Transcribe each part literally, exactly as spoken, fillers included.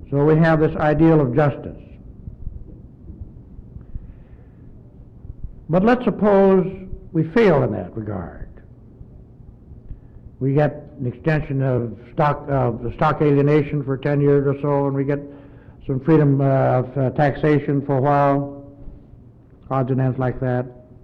So we have this ideal of justice. But let's suppose we fail in that regard. We get an extension of stock of stock alienation for ten years or so, and we get some freedom uh, of uh, taxation for a while, odds and ends like that.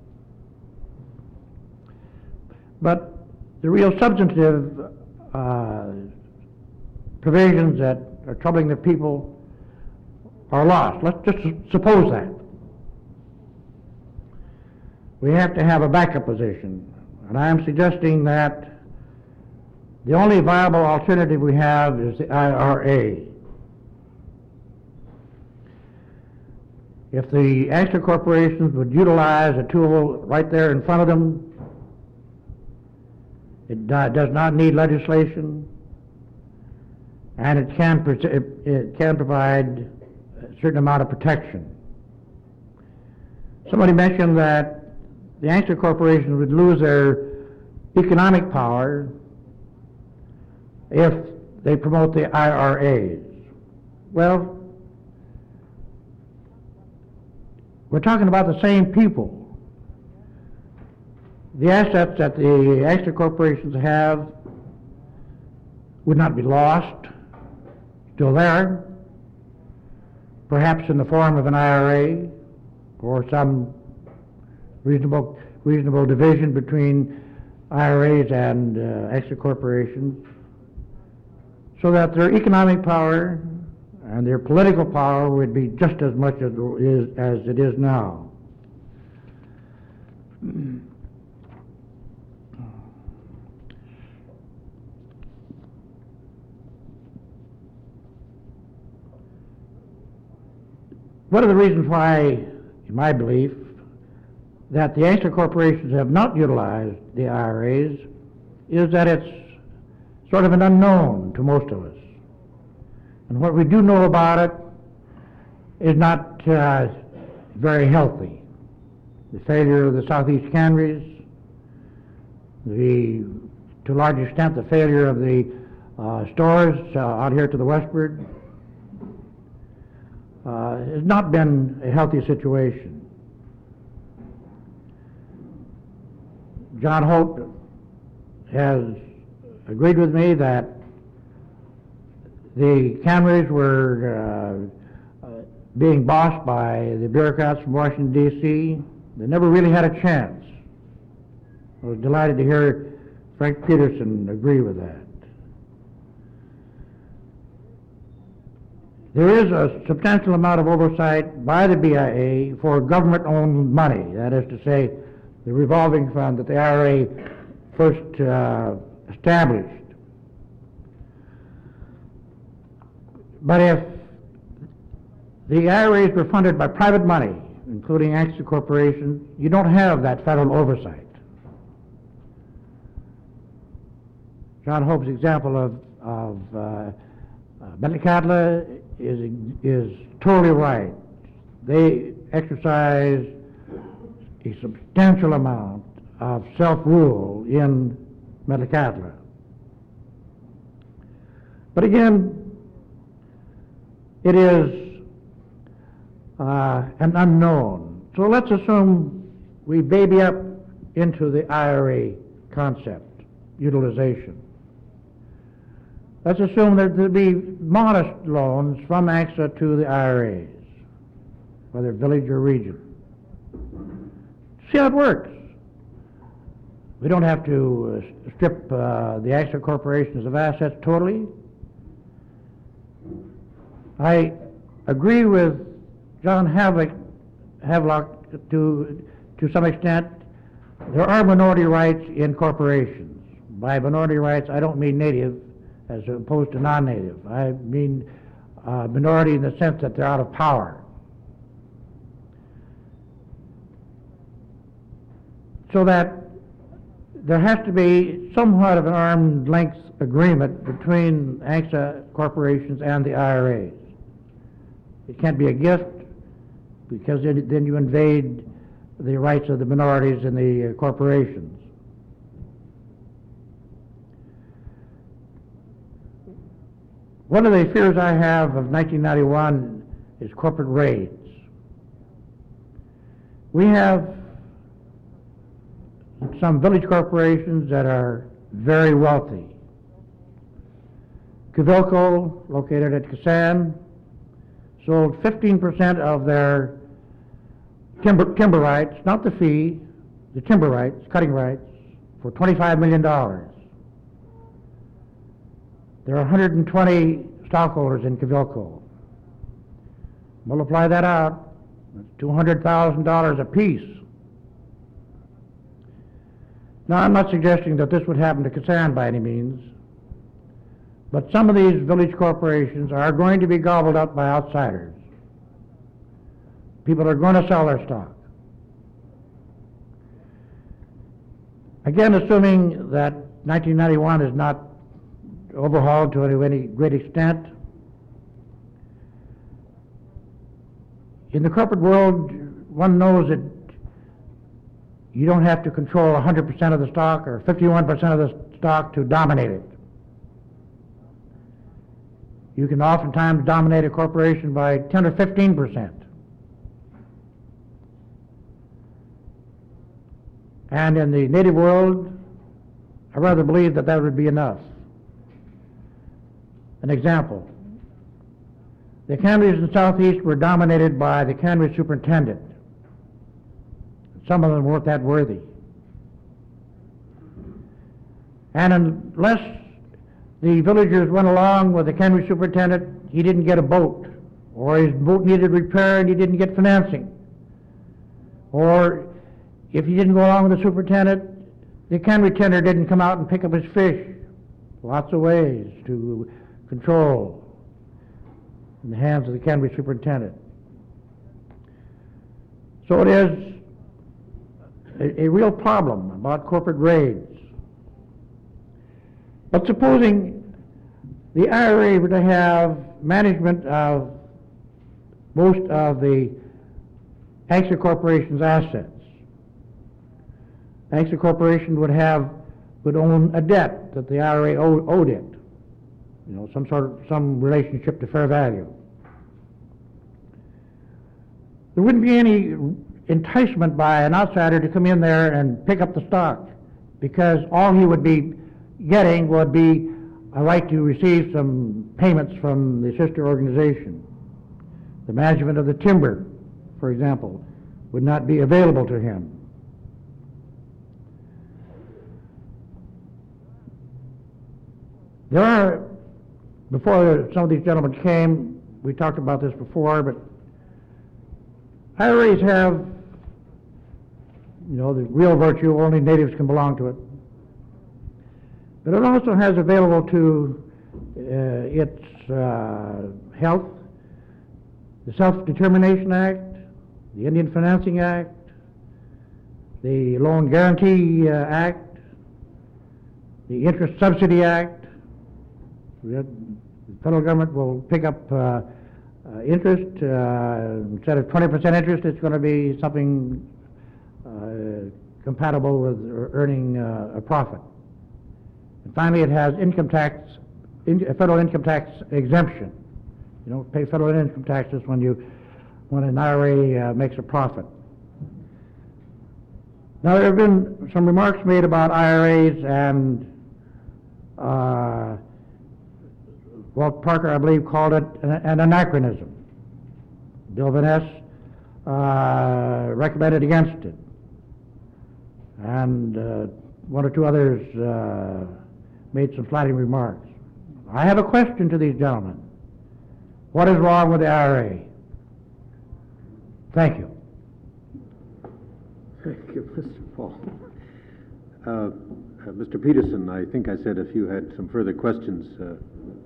But the real substantive uh, provisions that are troubling the people are lost. Let's just suppose that. We have to have a backup position, and I am suggesting that the only viable alternative we have is the I R A. If the AXA corporations would utilize a tool right there in front of them, it does not need legislation, and it can, it can provide a certain amount of protection. Somebody mentioned that the AXA corporations would lose their economic power if they promote the I R As. Well, we're talking about the same people. The assets that the AXA corporations have would not be lost, still there, perhaps in the form of an I R A or some reasonable reasonable division between I R As and uh, AXA corporations, so that their economic power and their political power would be just as much as it is, as it is now. One of the reasons why, in my belief, that the AXA corporations have not utilized the I R As is that it's sort of an unknown to most of us. And what we do know about it is not uh, very healthy. The failure of the Southeast Canneries, the, to a large extent, the failure of the uh, stores uh, out here to the westward, uh, has not been a healthy situation. John Hope has agreed with me that the canneries were uh, uh, being bossed by the bureaucrats from Washington, D C They never really had a chance. I was delighted to hear Frank Peterson agree with that. There is a substantial amount of oversight by the B I A for government-owned money, that is to say, the revolving fund that the I R A first uh, established. But if the I R As were funded by private money, including AXA corporations, you don't have that federal oversight. John Hope's example of, of uh, uh, Metlakatla is, is totally right. They exercise a substantial amount of self-rule in Metlakatla. But again, it is uh, an unknown. So let's assume we baby up into the I R A concept, utilization. Let's assume that there'll be modest loans from AXA to the I R As, whether village or region. See how it works. We don't have to uh, strip uh, the AXA corporations of assets totally. I agree with John Havelock, Havelock to, to some extent. There are minority rights in corporations. By minority rights, I don't mean native as opposed to non-native. I mean uh, minority in the sense that they're out of power. So that there has to be somewhat of an arm's length agreement between AXA corporations and the I R As. It can't be a gift, because then you invade the rights of the minorities in the corporations. One of the fears I have of nineteen ninety-one is corporate raids. We have some village corporations that are very wealthy. Cavilco, located at Kasan, sold fifteen percent of their timber, timber rights, not the fee, the timber rights, cutting rights, for twenty-five million dollars. There are one hundred twenty stockholders in Cavilco. Multiply that out, that's two hundred thousand dollars apiece. Now, I'm not suggesting that this would happen to Kasan by any means, but some of these village corporations are going to be gobbled up by outsiders. People are going to sell their stock. Again, assuming that nineteen ninety-one is not overhauled to any, any great extent, in the corporate world, one knows that you don't have to control one hundred percent of the stock or fifty-one percent of the stock to dominate it. You can oftentimes dominate a corporation by ten or fifteen percent. And in the native world, I rather believe that that would be enough. An example, the canneries in the southeast were dominated by the cannery superintendent. Some of them weren't that worthy. And unless the villagers went along with the cannery superintendent, he didn't get a boat, or his boat needed repair and he didn't get financing. Or if he didn't go along with the superintendent, the cannery tender didn't come out and pick up his fish. Lots of ways to control in the hands of the cannery superintendent. So it is a, a real problem about corporate raids. But supposing the I R A were to have management of most of the Agster Corporation's assets, Agster Corporation would have, would own a debt that the I R A owed, owed it, you know, some sort of, some relationship to fair value. There wouldn't be any enticement by an outsider to come in there and pick up the stock, because all he would be getting would be a right to receive some payments from the sister organization. The management of the timber, for example, would not be available to him. There are, before some of these gentlemen came, we talked about this before, but I R As have, you know, the real virtue, only natives can belong to it. But it also has available to uh, its uh, health the Self-Determination Act, the Indian Financing Act, the Loan Guarantee uh, Act, the Interest Subsidy Act. The federal government will pick up uh, uh, interest. Uh, instead of twenty percent interest, it's going to be something uh, compatible with earning uh, a profit. And finally, it has income tax, in, federal income tax exemption. You don't pay federal income taxes when you, when an I R A uh, makes a profit. Now, there have been some remarks made about I R As, and uh, Walt Parker, I believe, called it an, an anachronism. Bill Van Ness uh, recommended against it, and uh, one or two others uh, made some flattering remarks. I have a question to these gentlemen. What is wrong with the I R A? Thank you. Thank you, Mister Paul. Uh, uh, Mister Peterson, I think I said if you had some further questions. Uh...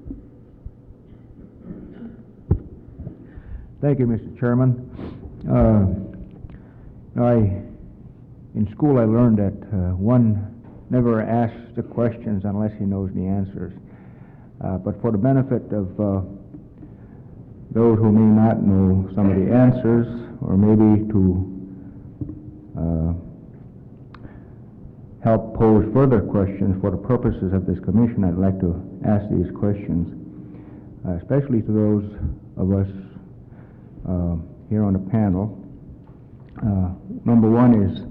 Thank you, Mister Chairman. Uh, I, in school I learned that uh, one never asks the questions unless he knows the answers. Uh, but for the benefit of uh, those who may not know some of the answers, or maybe to uh, help pose further questions for the purposes of this commission, I'd like to ask these questions. uh, especially to those of us uh, here on the panel. Uh, number one is,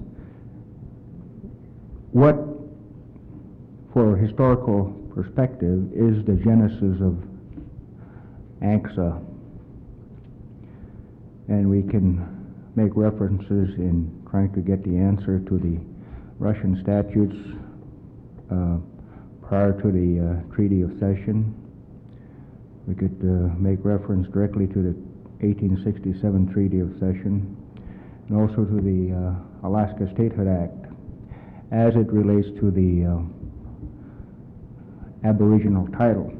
what, for historical perspective, is the genesis of A N C S A? And we can make references in trying to get the answer to the Russian statutes uh, prior to the uh, Treaty of Cession. We could uh, make reference directly to the eighteen sixty-seven Treaty of Cession, and also to the uh, Alaska Statehood Act as it relates to the uh, Aboriginal title.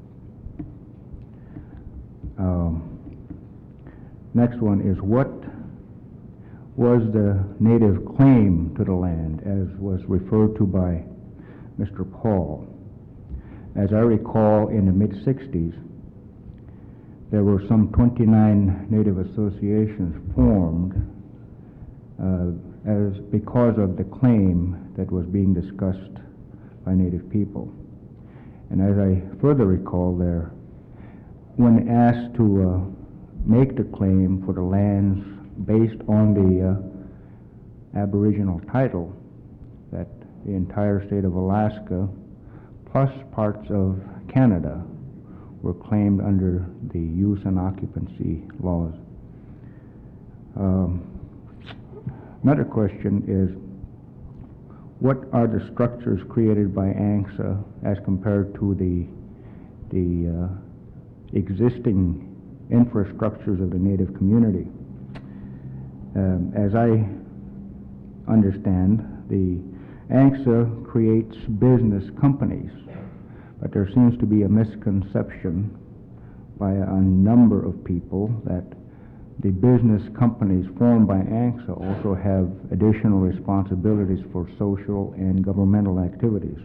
Um, next one is, what was the native claim to the land, as was referred to by Mister Paul? As I recall, in the mid sixties, there were some twenty-nine native associations formed uh, as because of the claim that was being discussed by native people. And as I further recall, there, when asked to uh, make the claim for the lands based on the uh, Aboriginal title, that the entire state of Alaska plus parts of Canada were claimed under the use and occupancy laws. Um, another question is, what are the structures created by A N C S A as compared to the, the uh, existing infrastructures of the native community? Um, as I understand, the A N C S A creates business companies, but there seems to be a misconception by a number of people that the business companies formed by A N C S A also have additional responsibilities for social and governmental activities.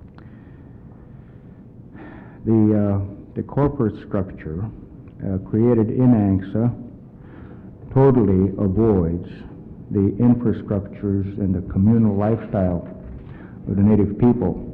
The, uh, the corporate structure uh, created in A N C S A totally avoids the infrastructures and the communal lifestyle of the native people.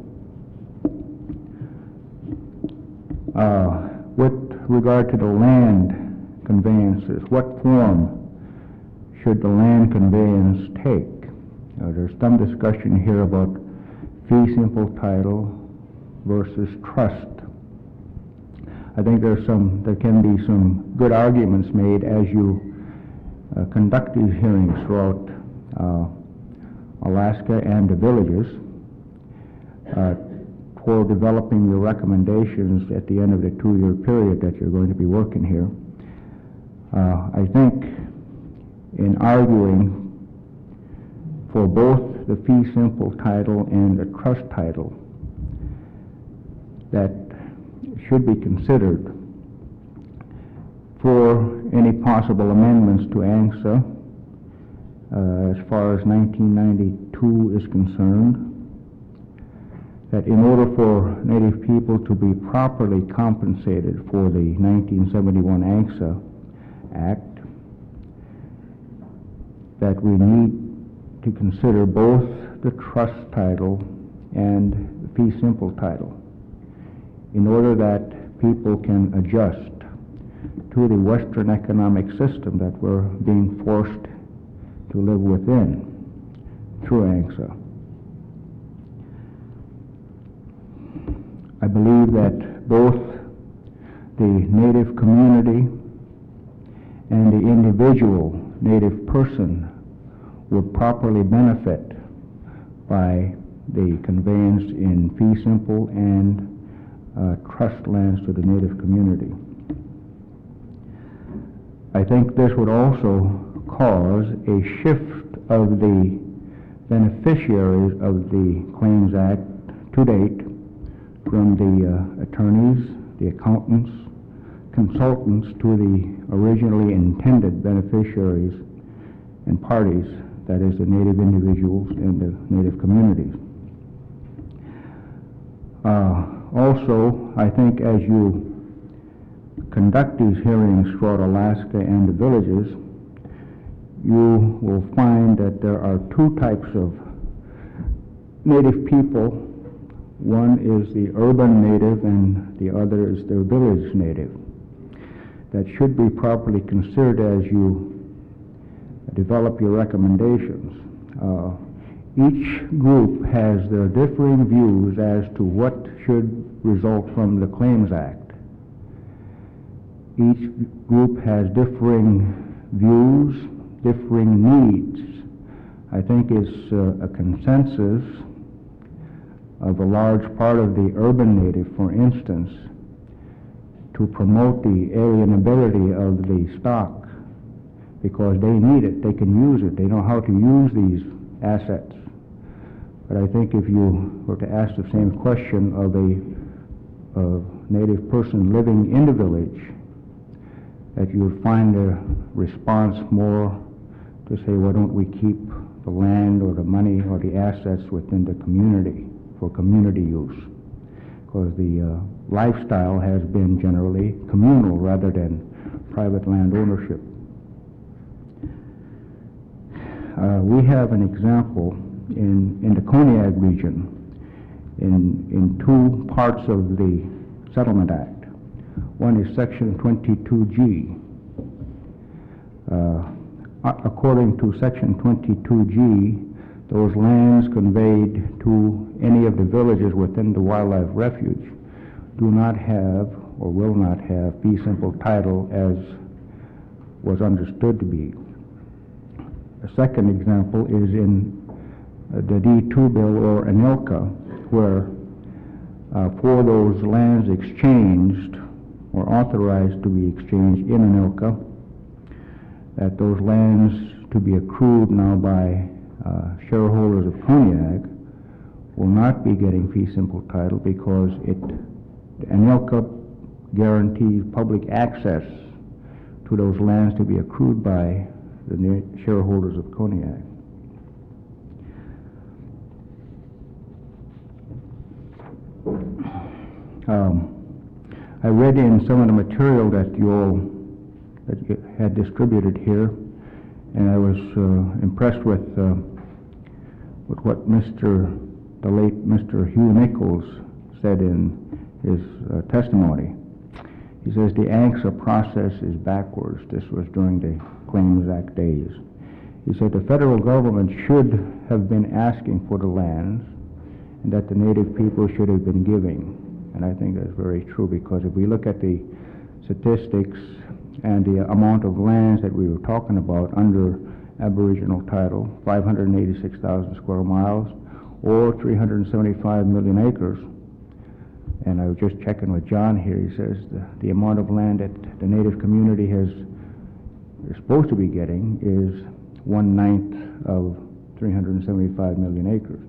Uh, with regard to the land conveyances, what form should the land conveyance take? Uh, there's some discussion here about fee simple title versus trust. I think there's some, there can be some good arguments made as you uh, conduct these hearings throughout uh, Alaska and the villages uh, for developing your recommendations at the end of the two-year period that you're going to be working here. Uh, I think in arguing for both the fee simple title and the trust title, that should be considered for any possible amendments to A N C S A uh, as far as nineteen ninety-two is concerned, that in order for native people to be properly compensated for the nineteen seventy-one A N C S A Act, that we need to consider both the trust title and the fee simple title in order that people can adjust to the Western economic system that we're being forced to live within through A N C S A. I believe that both the native community and the individual native person would properly benefit by the conveyance in fee simple and uh, trust lands to the native community. I think this would also cause a shift of the beneficiaries of the Claims Act to date from the uh, attorneys, the accountants, consultants to the originally intended beneficiaries and parties, that is the native individuals and the native communities. Uh, also, I think as you conduct these hearings throughout Alaska and the villages, you will find that there are two types of native people One is the urban native and the other is the village native. That should be properly considered as you develop your recommendations. Uh, each group has their differing views as to what should result from the Claims Act. Each group has differing views, differing needs. I think it's uh, a consensus of a large part of the urban native, for instance, to promote the alienability of the stock because they need it, they can use it, they know how to use these assets. But I think if you were to ask the same question of a, a native person living in the village, that you would find a response more to say, why don't we keep the land or the money or the assets within the community for community use? Because the uh, lifestyle has been generally communal rather than private land ownership. Uh, we have an example in, in the Koniag region in, in two parts of the Settlement Act. One is Section twenty-two G. Uh, according to Section twenty-two G, those lands conveyed to any of the villages within the wildlife refuge do not have or will not have fee simple title as was understood to be. A second example is in uh, the D two bill or ANILCA, where uh, for those lands exchanged or authorized to be exchanged in ANILCA, that those lands to be accrued now by uh, shareholders of Koniag will not be getting fee simple title because it ANILCA guarantees public access to those lands to be accrued by the shareholders of Koniag. Um, I read in some of the material that you all that you had distributed here, and I was uh, impressed with uh, with what Mister the late Mister Hugh Nichols said in his uh, testimony. He says the A N C S A process is backwards. This was during the Claims Act days. He said the federal government should have been asking for the lands and that the native people should have been giving. And I think that's very true, because if we look at the statistics and the amount of lands that we were talking about under Aboriginal title, five hundred eighty-six thousand square miles or three hundred seventy-five million acres, and I was just checking with John here, he says the, the amount of land that the native community has is supposed to be getting is one-ninth of three hundred seventy-five million acres.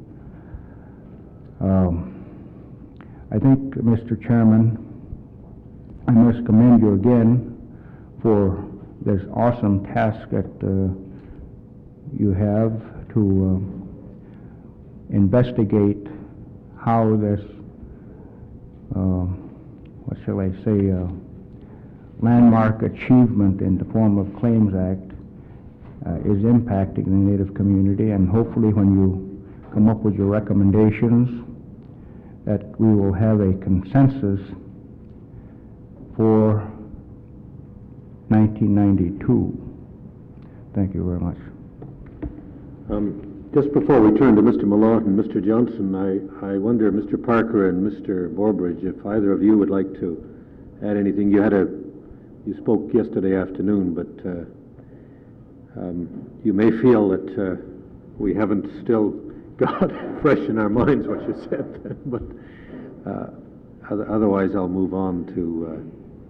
Um, I think, Mister Chairman, I must commend you again for this awesome task that uh, you have to uh, investigate how this, uh, what shall I say, uh, landmark achievement in the form of Claims Act uh, is impacting the native community, and hopefully when you come up with your recommendations that we will have a consensus for nineteen ninety-two. Thank you very much. Um, just before we turn to Mister Malott and Mister Johnson, I, I wonder, Mister Parker and Mister Borbridge, if either of you would like to add anything. You had a, you spoke yesterday afternoon, but uh, um, you may feel that uh, we haven't still got fresh in our minds what you said, but uh, otherwise I'll move on to.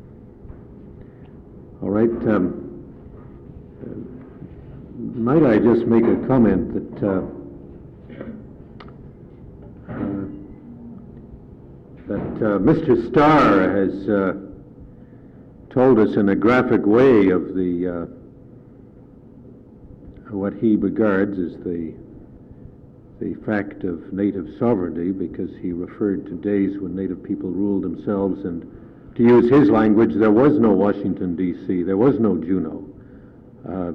Uh, all right. Um, Might I just make a comment that uh, uh, that uh, Mister Starr has uh, told us in a graphic way of the uh, what he regards as the the fact of native sovereignty, because he referred to days when native people ruled themselves, and to use his language, there was no Washington, D C, there was no Juneau. Uh,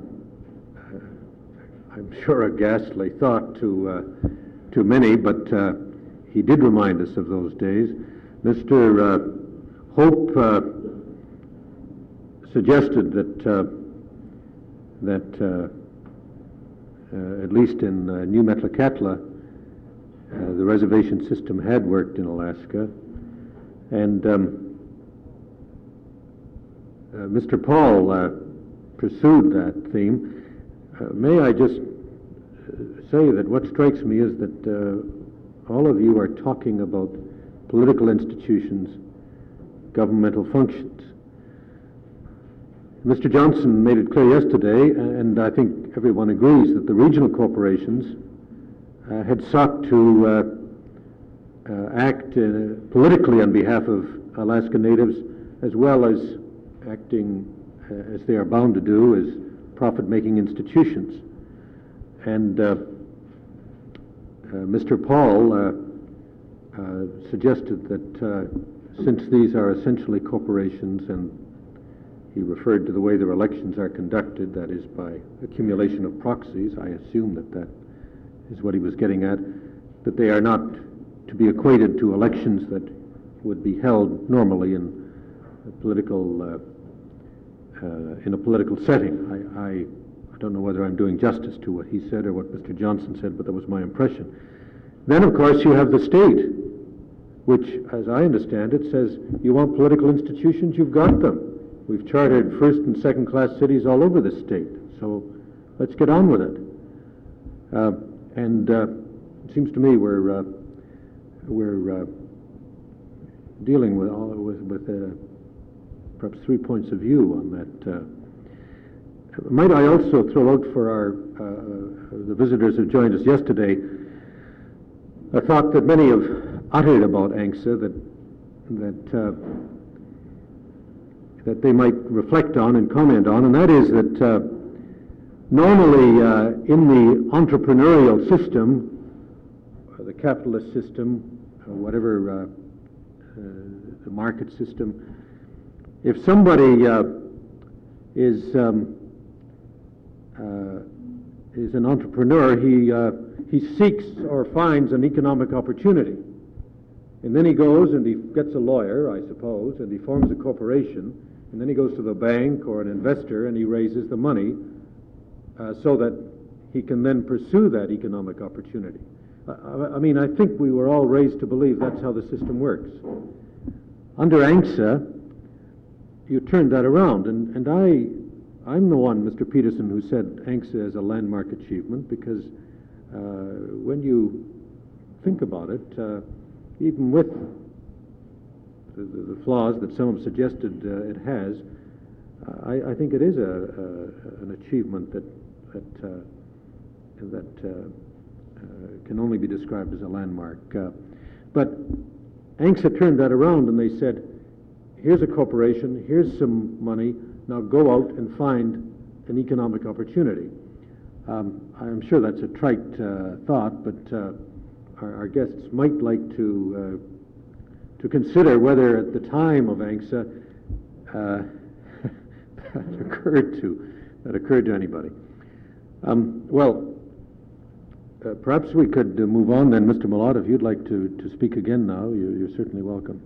I'm sure a ghastly thought to uh, to many, but uh, he did remind us of those days. Mister Uh, Hope uh, suggested that uh, that uh, uh, at least in uh, New Metlakatla, uh, the reservation system had worked in Alaska, and um, uh, Mister Paul uh, pursued that theme. Uh, may I just say that what strikes me is that uh, all of you are talking about political institutions, governmental functions. Mister Johnson made it clear yesterday, and I think everyone agrees, that the regional corporations uh, had sought to uh, uh, act uh, politically on behalf of Alaska Natives, as well as acting, uh, as they are bound to do, as profit-making institutions. And uh, uh, Mister Paul uh, uh, suggested that uh, since these are essentially corporations, and he referred to the way their elections are conducted, that is by accumulation of proxies, I assume that that is what he was getting at, that they are not to be equated to elections that would be held normally in a political, uh, uh, in a political setting. I, I I don't know whether I'm doing justice to what he said or what Mister Johnson said, but that was my impression. Then, of course, you have the state, which, as I understand it, says you want political institutions, you've got them. We've chartered first and second class cities all over the state, so let's get on with it. Uh, and uh, it seems to me we're uh, we're uh, dealing with all, with, with uh, perhaps three points of view on that. Uh, Might I also throw out for our uh, the visitors who joined us yesterday a thought that many have uttered about A N C S A that that uh, that they might reflect on and comment on, and that is that uh, normally uh, in the entrepreneurial system, or the capitalist system, or whatever uh, uh, the market system, if somebody uh, is um, Uh, is an entrepreneur, he uh, he seeks or finds an economic opportunity, and then he goes and he gets a lawyer, I suppose, and he forms a corporation, and then he goes to the bank or an investor and he raises the money uh, so that he can then pursue that economic opportunity. I, I mean, I think we were all raised to believe that's how the system works. Under A N C S A, you turned that around, and, and I I'm the one, Mister Peterson, who said A N C S A is a landmark achievement because uh, when you think about it, uh, even with the, the, the flaws that some have suggested uh, it has, uh, I, I think it is a, a, an achievement that that uh, that uh, uh, can only be described as a landmark. Uh, but A N C S A turned that around and they said, here's a corporation, here's some money, now go out and find an economic opportunity. Um, I'm sure that's a trite uh, thought, but uh, our, our guests might like to uh, to consider whether at the time of A N C S A uh, that occurred to that occurred to anybody. Um, well, uh, perhaps we could uh, move on then, Mister Malott, if you'd like to, to speak again now, you, you're certainly welcome.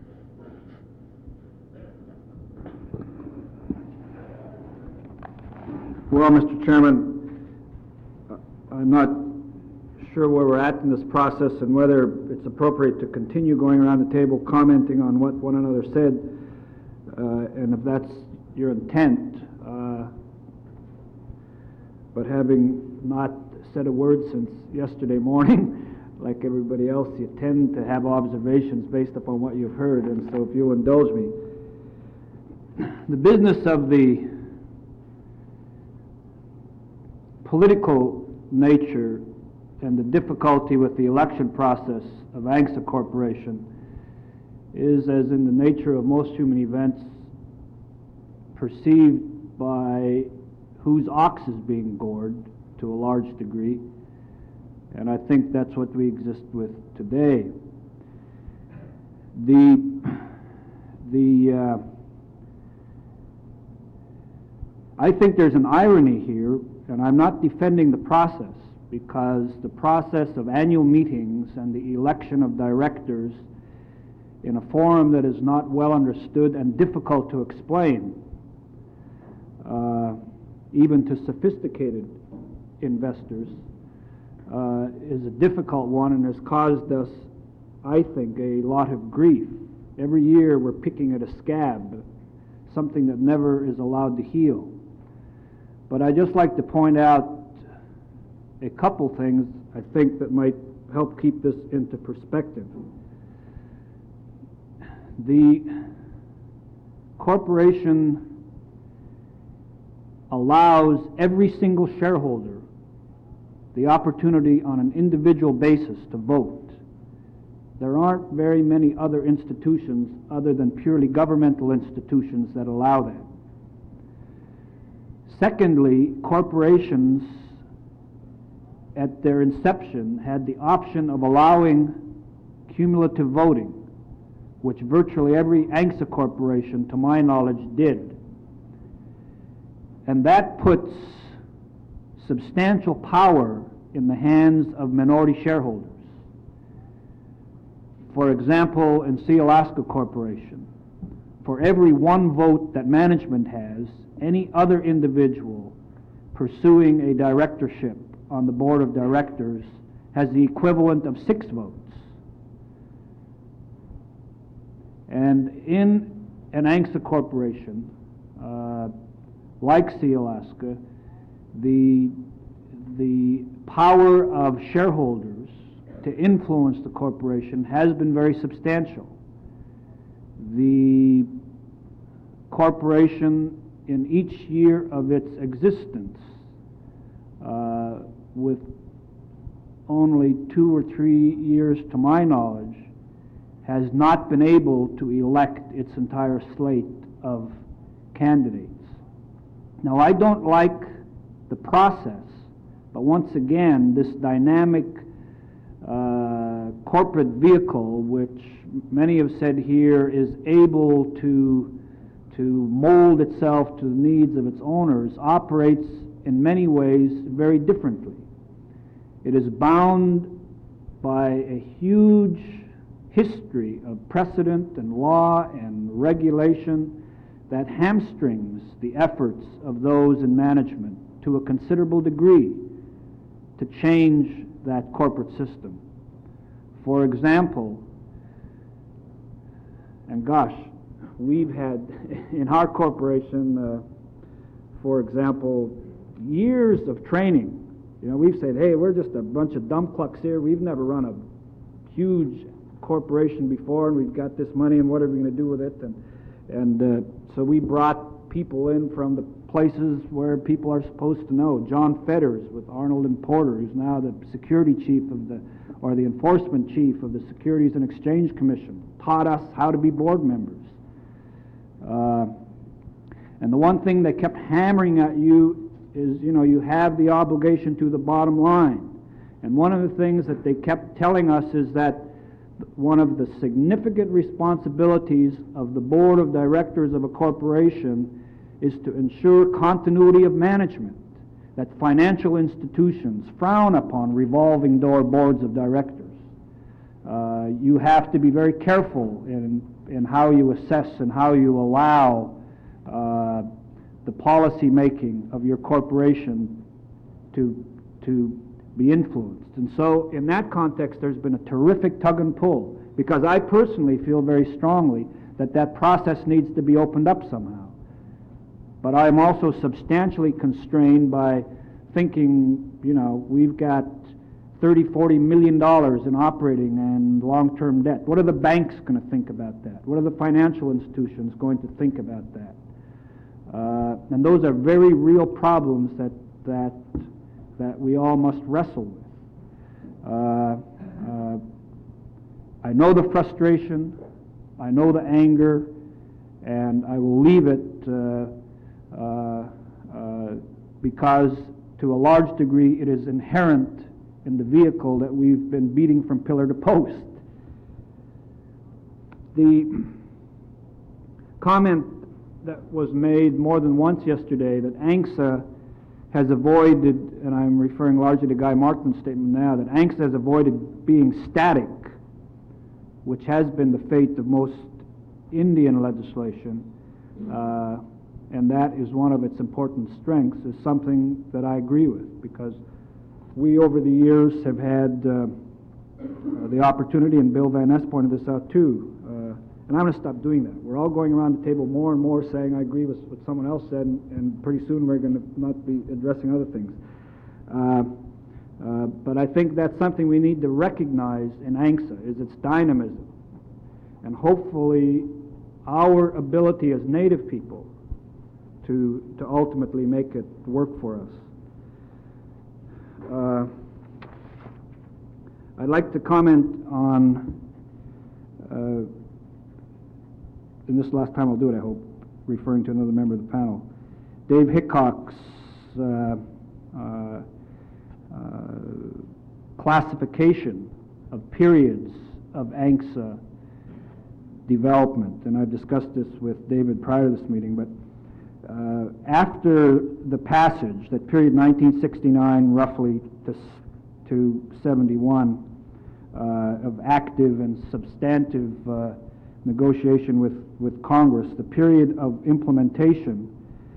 Well, Mister Chairman, I'm not sure where we're at in this process and whether it's appropriate to continue going around the table commenting on what one another said, uh, and if that's your intent. Uh, but having not said a word since yesterday morning, like everybody else, you tend to have observations based upon what you've heard, and so if you'll indulge me. The business of the political nature and the difficulty with the election process of A N C S A Corporation is, as in the nature of most human events, perceived by whose ox is being gored to a large degree, and I think that's what we exist with today. The the uh, I think there's an irony here, and I'm not defending the process, because the process of annual meetings and the election of directors in a forum that is not well understood and difficult to explain, uh, even to sophisticated investors, uh, is a difficult one and has caused us, I think, a lot of grief. Every year we're picking at a scab, something that never is allowed to heal. But I'd just like to point out a couple things I think that might help keep this into perspective. The corporation allows every single shareholder the opportunity on an individual basis to vote. There aren't very many other institutions other than purely governmental institutions that allow that. Secondly, corporations at their inception had the option of allowing cumulative voting, which virtually every ANCSA corporation, to my knowledge, did. And that puts substantial power in the hands of minority shareholders. For example, in Sealaska Corporation, for every one vote that management has, any other individual pursuing a directorship on the board of directors has the equivalent of six votes. And in an ANCSA corporation, uh, like Sealaska, the, the power of shareholders to influence the corporation has been very substantial. The corporation, in each year of its existence, uh, with only two or three years to my knowledge, has not been able to elect its entire slate of candidates. Now, I don't like the process, but once again, this dynamic uh, corporate vehicle, which many have said here is able to, to mold itself to the needs of its owners, operates in many ways very differently. It is bound by a huge history of precedent and law and regulation that hamstrings the efforts of those in management to a considerable degree to change that corporate system. For example, and gosh, we've had in our corporation, uh, for example, years of training. You know, we've said, hey, we're just a bunch of dumb clucks here. We've never run a huge corporation before, and we've got this money, and what are we going to do with it? And and uh, so we brought people in from the places where people are supposed to know. John Fetters with Arnold and Porter, who's now the security chief of the, or the enforcement chief of the Securities and Exchange Commission, taught us how to be board members. Uh, and the one thing they kept hammering at you is, you know, you have the obligation to the bottom line. And one of the things that they kept telling us is that one of the significant responsibilities of the board of directors of a corporation is to ensure continuity of management, that financial institutions frown upon revolving door boards of directors. Uh, you have to be very careful in, in how you assess and how you allow uh, the policy making of your corporation to, to be influenced. And so in that context, there's been a terrific tug and pull, because I personally feel very strongly that that process needs to be opened up somehow. But I'm also substantially constrained by thinking, you know, we've got thirty, forty million dollars in operating and long-term debt. What are the banks going to think about that? What are the financial institutions going to think about that? Uh, and those are very real problems that that that we all must wrestle with. Uh, uh, I know the frustration, I know the anger, and I will leave it uh, uh, uh, because to a large degree it is inherent in the vehicle that we've been beating from pillar to post. The comment that was made more than once yesterday that ANCSA has avoided, and I'm referring largely to Guy Martin's statement now, that ANCSA has avoided being static, which has been the fate of most Indian legislation, uh, and that is one of its important strengths, is something that I agree with, because we over the years have had uh, uh, the opportunity, and Bill Van Ness pointed this out too, uh, and I'm going to stop doing that. We're all going around the table more and more saying, I agree with what someone else said, and, and pretty soon we're going to not be addressing other things. Uh, uh, but I think that's something we need to recognize in ANCSA, is its dynamism. And hopefully our ability as Native people to, to ultimately make it work for us. Uh, I'd like to comment on, uh, and this last time I'll do it, I hope, referring to another member of the panel, Dave Hickok's uh, uh, uh, classification of periods of ANCSA development, and I've discussed this with David prior to this meeting, but uh, after the passage, that period nineteen sixty-nine roughly to, to seventy-one, uh, of active and substantive uh, negotiation with, with Congress, the period of implementation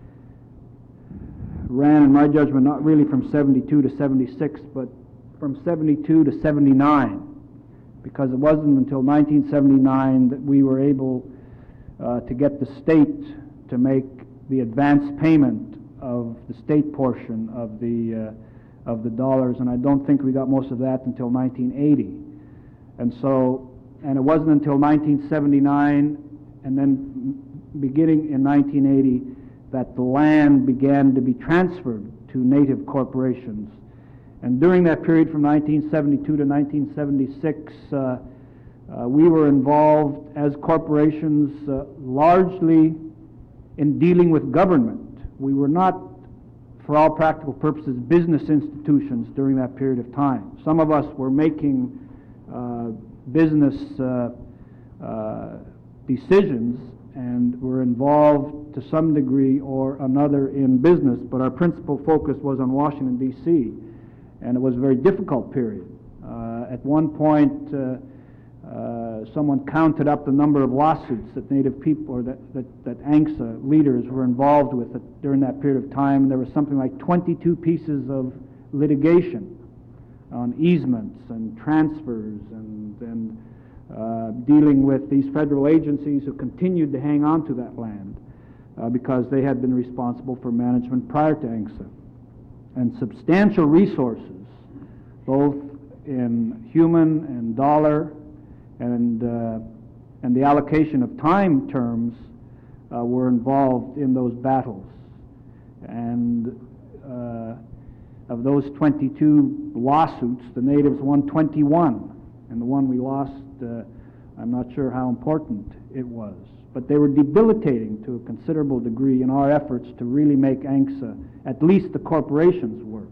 ran, in my judgment, not really from seventy-two to seventy-six, but from seventy-two to seventy-nine, because it wasn't until nineteen seventy-nine that we were able uh, to get the state to make the advance payment of the state portion of the uh, of the dollars, and I don't think we got most of that until nineteen eighty. And so, and it wasn't until nineteen seventy-nine, and then beginning in nineteen eighty, that the land began to be transferred to Native corporations. And during that period from nineteen seventy-two to nineteen seventy-six, uh, uh, we were involved as corporations uh, largely in dealing with government. We were not, for all practical purposes, business institutions during that period of time. Some of us were making uh, business uh, uh, decisions and were involved to some degree or another in business, but our principal focus was on Washington, D C, and it was a very difficult period. Uh, at one point, uh, uh, someone counted up the number of lawsuits that Native people, or that, that, that ANCSA leaders were involved with it during that period of time, and there was something like twenty-two pieces of litigation on easements and transfers and, and uh, dealing with these federal agencies who continued to hang on to that land uh, because they had been responsible for management prior to ANCSA. And substantial resources, both in human and dollar and, uh, and the allocation of time terms uh, were involved in those battles. And uh, of those twenty-two lawsuits, the Natives won twenty-one, and the one we lost, uh, I'm not sure how important it was. But they were debilitating to a considerable degree in our efforts to really make ANCSA, at least the corporations, work.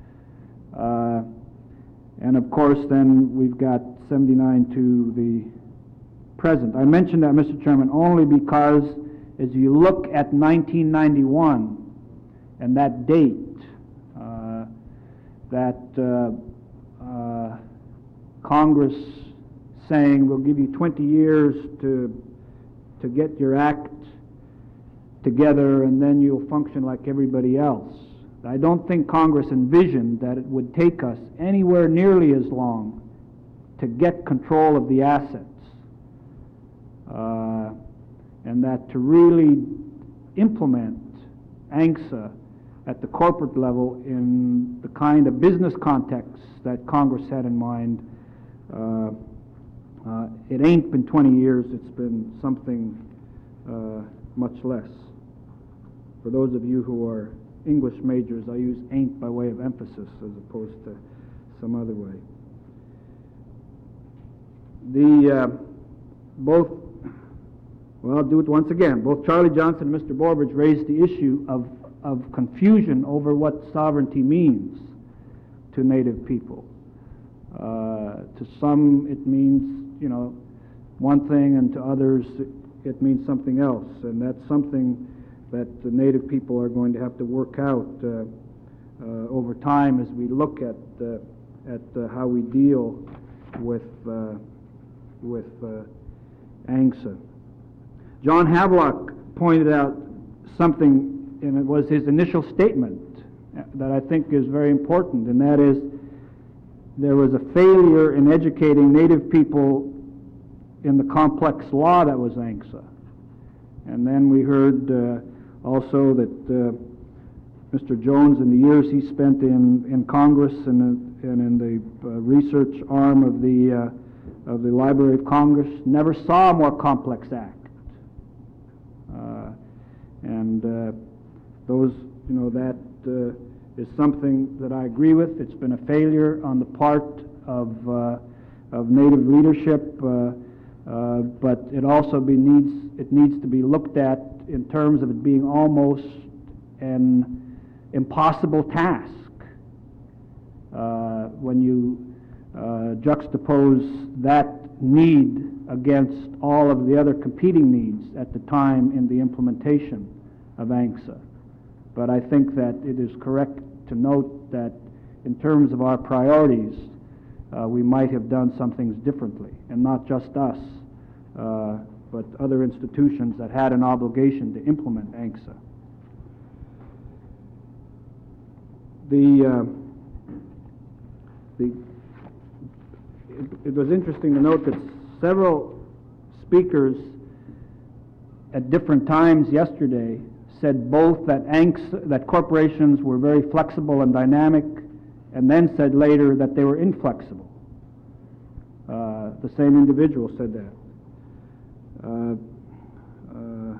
Uh, and of course, then we've got seventy-nine to the present. I mentioned that, Mister Chairman, only because as you look at nineteen ninety-one and that date, uh, that uh, uh, Congress saying we'll give you twenty years to to get your act together and then you'll function like everybody else. I don't think Congress envisioned that it would take us anywhere nearly as long to get control of the assets, uh, and that to really implement ANCSA at the corporate level in the kind of business context that Congress had in mind. Uh, uh, it ain't been twenty years, it's been something uh, much less. For those of you who are English majors, I use ain't by way of emphasis as opposed to some other way. The uh, both, well, I'll do it once again. Both Charlie Johnson and Mister Borbridge raised the issue of, of confusion over what sovereignty means to Native people. Uh, to some it means, you know, one thing, and to others it, it means something else, and that's something that the Native people are going to have to work out. Uh, uh, over time as we look at uh, at uh, how we deal with uh, with uh, ANGSA. John Havelock pointed out something, and it was his initial statement that I think is very important, and that is there was a failure in educating Native people in the complex law that was ANGSA. And then we heard uh, also that uh, Mister Jones, in the years he spent in, in Congress and, uh, and in the uh, research arm of the uh, of the Library of Congress, never saw a more complex act. Uh, and uh, those, you know, that uh, is something that I agree with. It's been a failure on the part of uh, of Native leadership, uh, uh, but it also be needs it needs to be looked at in terms of it being almost an impossible task uh, when you uh, juxtapose that need against all of the other competing needs at the time in the implementation of ANGSA. But I think that it is correct to note that in terms of our priorities, uh, we might have done some things differently, and not just us, uh, but other institutions that had an obligation to implement ANGSA. The, uh, the it, it was interesting to note that several speakers at different times yesterday said both that ANGSA, that corporations were very flexible and dynamic, and then said later that they were inflexible. Uh, the same individual said that. Uh, uh,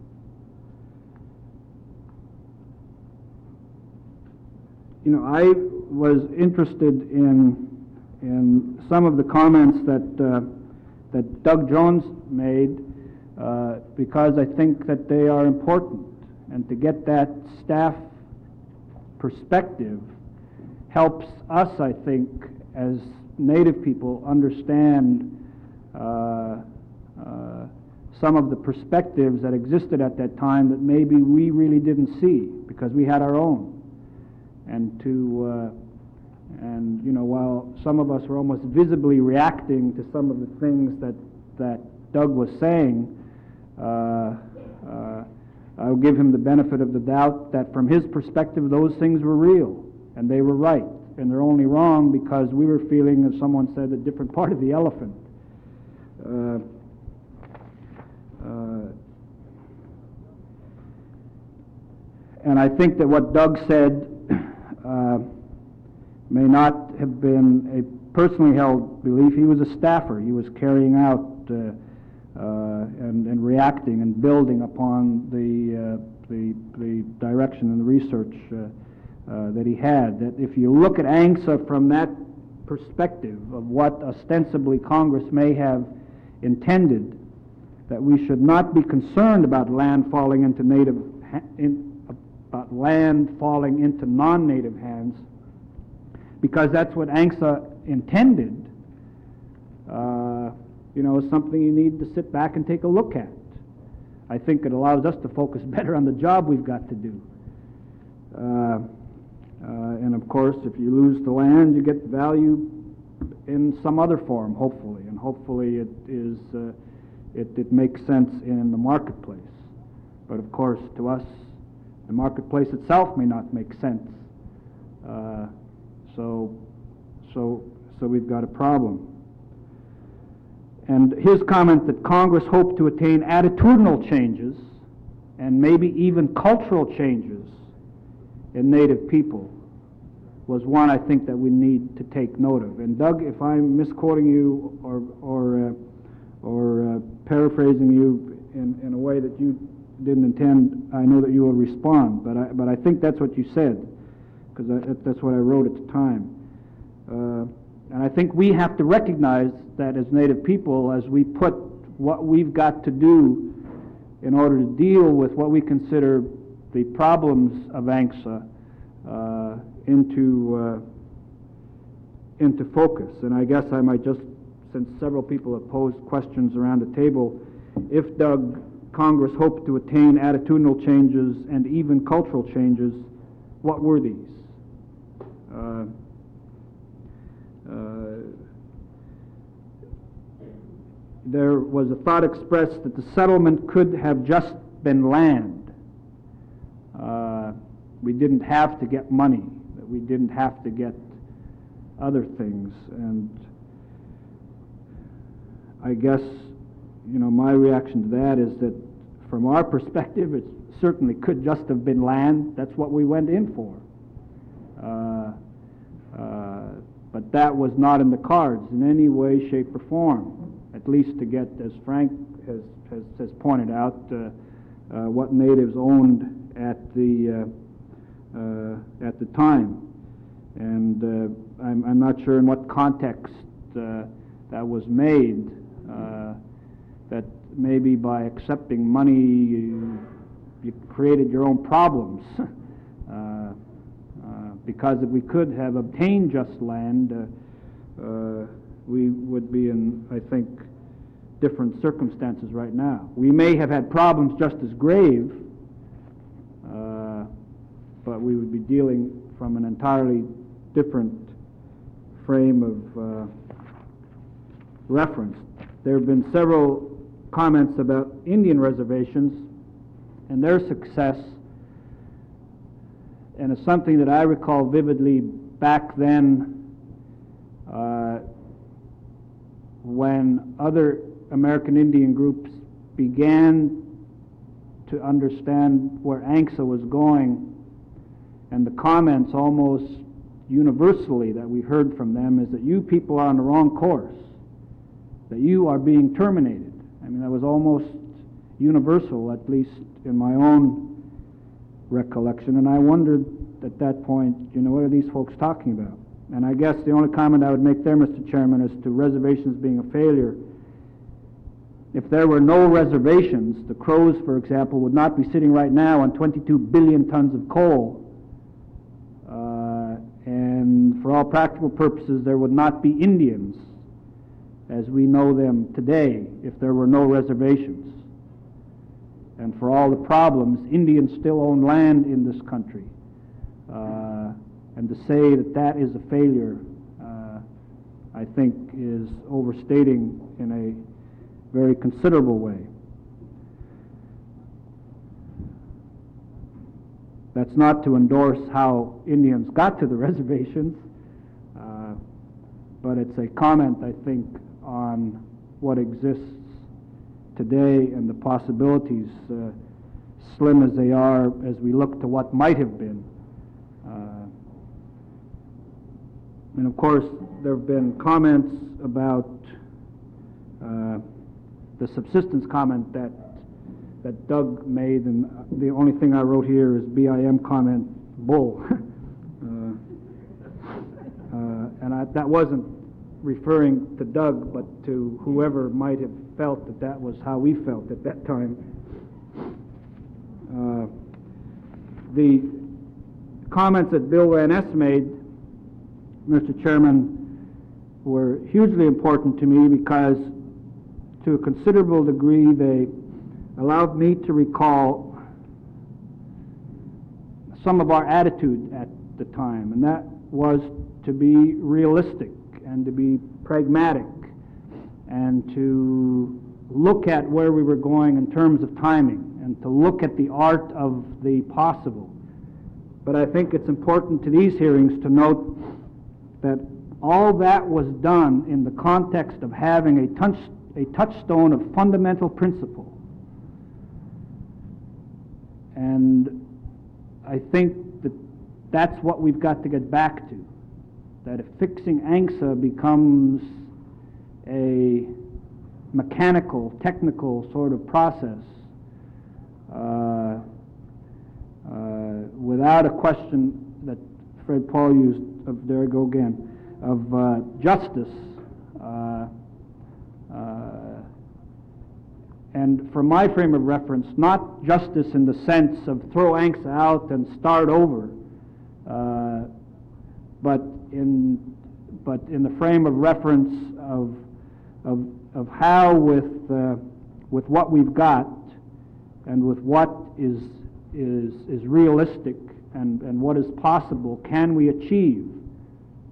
you know, I was interested in in some of the comments that uh, that Doug Jones made uh, because I think that they are important. And to get that staff perspective helps us, I think, as Native people understand uh, uh, some of the perspectives that existed at that time that maybe we really didn't see because we had our own. And to, uh, and you know, while some of us were almost visibly reacting to some of the things that that Doug was saying, uh, uh, I'll give him the benefit of the doubt that from his perspective those things were real and they were right, and they're only wrong because we were feeling, as someone said, a different part of the elephant. Uh, uh, and I think that what Doug said uh, may not have been a personally held belief. He was a staffer. He was carrying out uh, Uh, and, and reacting and building upon the, uh, the, the direction and the research uh, uh, that he had. That if you look at ANGSA from that perspective of what ostensibly Congress may have intended, that we should not be concerned about land falling into native, ha- in, about land falling into non-native hands, because that's what ANGSA intended. Uh, you know, is something you need to sit back and take a look at. I think it allows us to focus better on the job we've got to do. Uh, uh, and of course, if you lose the land, you get value in some other form, hopefully, and hopefully it is uh, it, it makes sense in the marketplace. But of course, to us, the marketplace itself may not make sense. Uh, so, so, so we've got a problem. And his comment that Congress hoped to attain attitudinal changes and maybe even cultural changes in Native people was one I think that we need to take note of. And Doug, if I'm misquoting you or or uh, or uh, paraphrasing you in, in a way that you didn't intend, I know that you will respond. But I but I think that's what you said, because that's what I wrote at the time. Uh, And I think we have to recognize that as Native people, as we put what we've got to do in order to deal with what we consider the problems of ANGSA uh, into uh, into focus. And I guess I might just, since several people have posed questions around the table, if Doug, Congress hoped to attain attitudinal changes and even cultural changes, what were these? Uh, uh, there was a thought expressed that the settlement could have just been land. Uh, we didn't have to get money, that we didn't have to get other things, and I guess, you know, my reaction to that is that from our perspective, it certainly could just have been land. That's what we went in for. Uh, uh, but that was not in the cards in any way, shape, or form, at least to get, as Frank has, has, has pointed out, uh, uh, what natives owned at the, uh, uh, at the time. And uh, I'm, I'm not sure in what context uh, that was made, uh, that maybe by accepting money you, you created your own problems. uh, uh, because if we could have obtained just land, uh, uh, we would be in, I think, different circumstances right now. We may have had problems just as grave, uh, but we would be dealing from an entirely different frame of uh, reference. There have been several comments about Indian reservations and their success, and it's something that I recall vividly back then uh, when other American Indian groups began to understand where A N C S A was going, and the comments almost universally that we heard from them is that you people are on the wrong course, that you are being terminated. I mean, that was almost universal, at least in my own recollection, and I wondered at that point, you know, what are these folks talking about? And I guess the only comment I would make there, Mister Chairman, as to reservations being a failure, if there were no reservations, the Crows, for example, would not be sitting right now on twenty-two billion tons of coal, uh, and for all practical purposes, there would not be Indians as we know them today if there were no reservations. And for all the problems, Indians still own land in this country. Uh, and to say that that is a failure, uh, I think is overstating in a very considerable way. That's not to endorse how Indians got to the reservations, uh, but it's a comment, I think, on what exists today and the possibilities, uh, slim as they are, as we look to what might have been. Uh, and of course, there have been comments about uh, the subsistence comment that that Doug made, and the only thing I wrote here is B I M comment, bull. uh, uh, and I, that wasn't referring to Doug, but to whoever might have felt that that was how we felt at that time. Uh, the comments that Bill Van Ness made, Mister Chairman, were hugely important to me because to a considerable degree they allowed me to recall some of our attitude at the time, and that was to be realistic and to be pragmatic and to look at where we were going in terms of timing and to look at the art of the possible. But I think it's important to these hearings to note that all that was done in the context of having a, touch, a touchstone of fundamental principle. And I think that that's what we've got to get back to. That if fixing A N C S A becomes a mechanical, technical sort of process, uh, uh, without a question that Fred Paul used, of, there I go again, of uh, justice, uh, uh, and from my frame of reference, not justice in the sense of throw A N C S A out and start over, uh, but in but in the frame of reference of of of how with uh, with what we've got and with what is is is realistic and and what is possible, can we achieve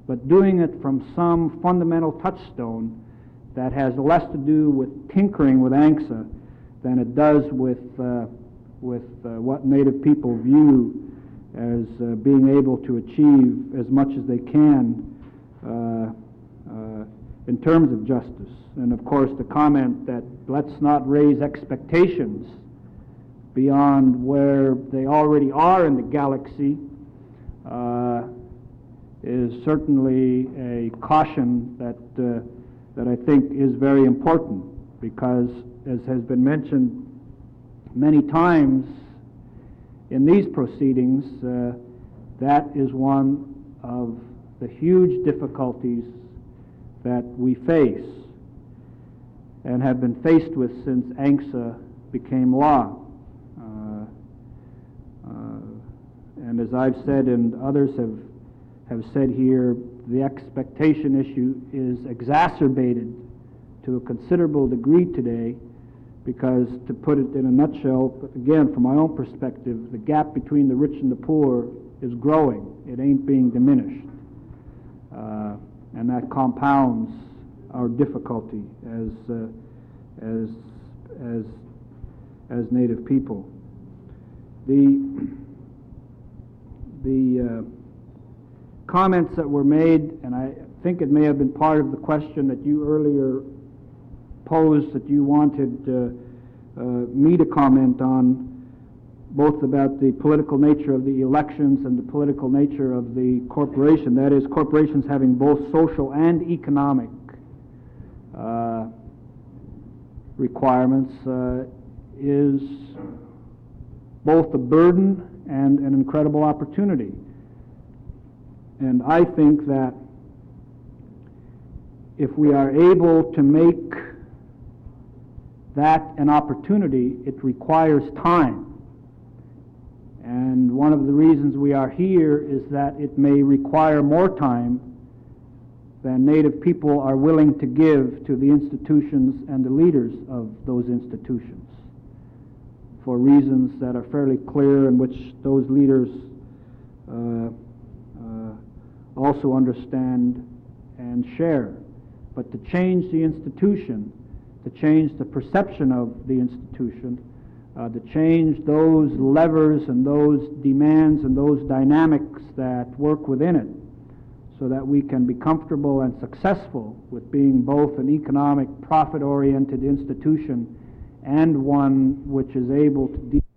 but doing it from some fundamental touchstone that has less to do with tinkering with ANCSA than it does with, uh, with uh, what Native people view as uh, being able to achieve as much as they can uh, uh, in terms of justice. And of course the comment that let's not raise expectations beyond where they already are in the galaxy uh, is certainly a caution that, uh, that I think is very important, because as has been mentioned many times in these proceedings, uh, that is one of the huge difficulties that we face and have been faced with since ANCSA became law. Uh, uh, and as I've said and others have, have said here, the expectation issue is exacerbated to a considerable degree today, because, to put it in a nutshell, but again, from my own perspective, the gap between the rich and the poor is growing. It ain't being diminished. Uh, and that compounds our difficulty as, uh, as, as, as Native people. The, the uh, comments that were made, and I think it may have been part of the question that you earlier posed, that you wanted uh, uh, me to comment on, both about the political nature of the elections and the political nature of the corporation. That is, corporations having both social and economic uh, requirements uh, is both a burden and an incredible opportunity. And I think that if we are able to make that an opportunity, it requires time. And one of the reasons we are here is that it may require more time than Native people are willing to give to the institutions and the leaders of those institutions, for reasons that are fairly clear, and which those leaders uh, uh, also understand and share. But to change the institution, to change the perception of the institution, uh, to change those levers and those demands and those dynamics that work within it, so that we can be comfortable and successful with being both an economic, profit-oriented institution and one which is able to deal